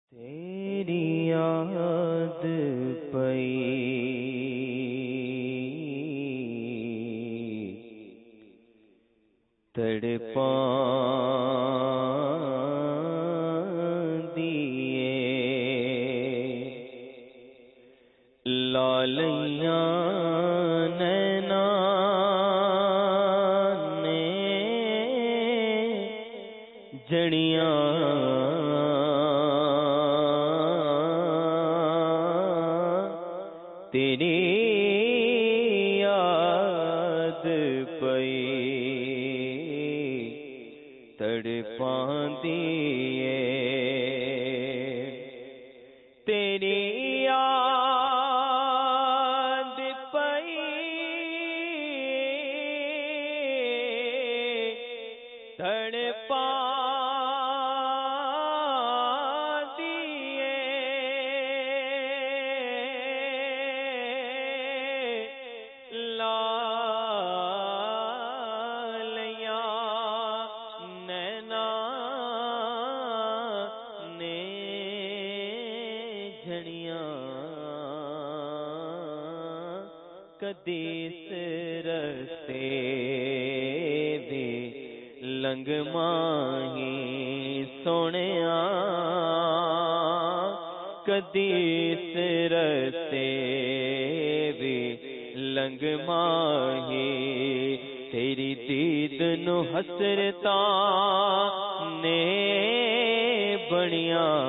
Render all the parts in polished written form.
تیری یاد پئی تڑپاندیے لالیاں نینا نے جڑیاں تیری یاد پئی تڑپاندیے تیری یاد پئی کدیس رستے دے لنگ ماہی سونیا کدیس رستے دے لنگ ماہی تیری دید نو حسرتاں نے بنیاں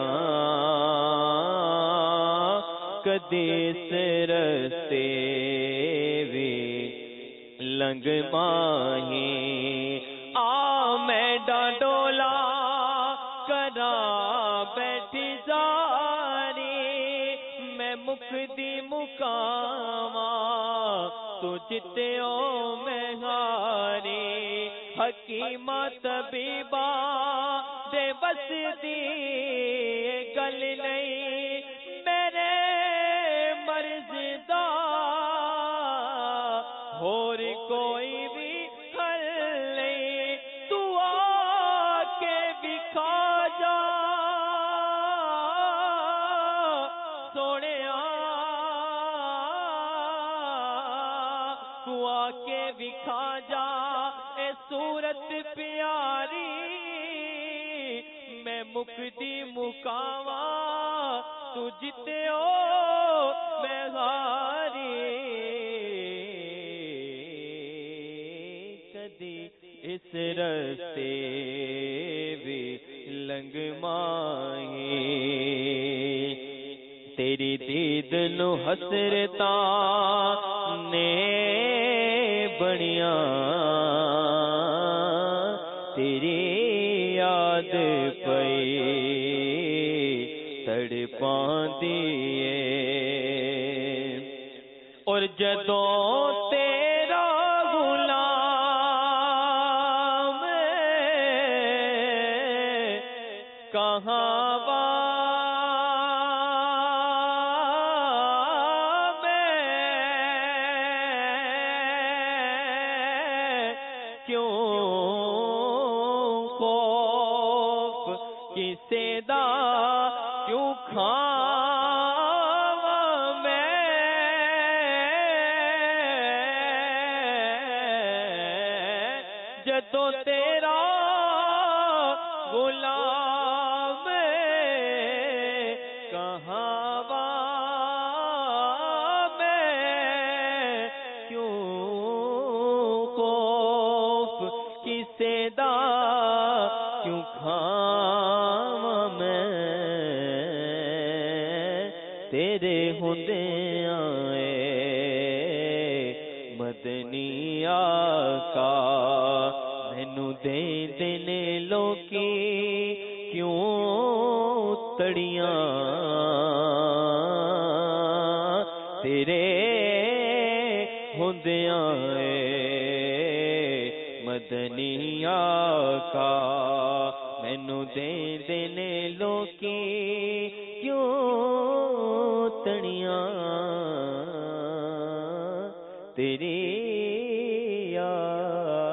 کدیس رستے وی لنگ ماہی آ میں ڈاڈولا کرا بیٹھی جاری میں مکدی مکاما تو جتیو میں ہاری حکیمہ طبیبہ دے بس دی گل نہیں میرے مرض دا اور کوئی بھی حل نہیں تو آ کے بکھا جا سونیا تو آ کے بکھا جا اے صورت پیاری میں مکدی مکاوا تو جتیو میں ہاری کدی اس رستے بھی لنگ ماہی تیری دید نو حسرتاں نے بنیاں تیری یاد پئی تڑپاندیے اور جدوں تیرا غلام کہاں کسے دا کیوں کھاواں میں جدوں تیرا غلام کہاں میں کیوں خوف کسے دا کیوں کھاواں میں تیرے ہوندیاں اے مدنی آقا مینوں دے نے لوکی کیوں تڑیاں تیرے ہوندیاں اے مدنی آقا مینوں دے نے لوکی کیوں تڑیاں تیری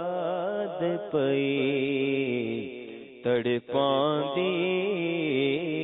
یاد پئی تڑپاندی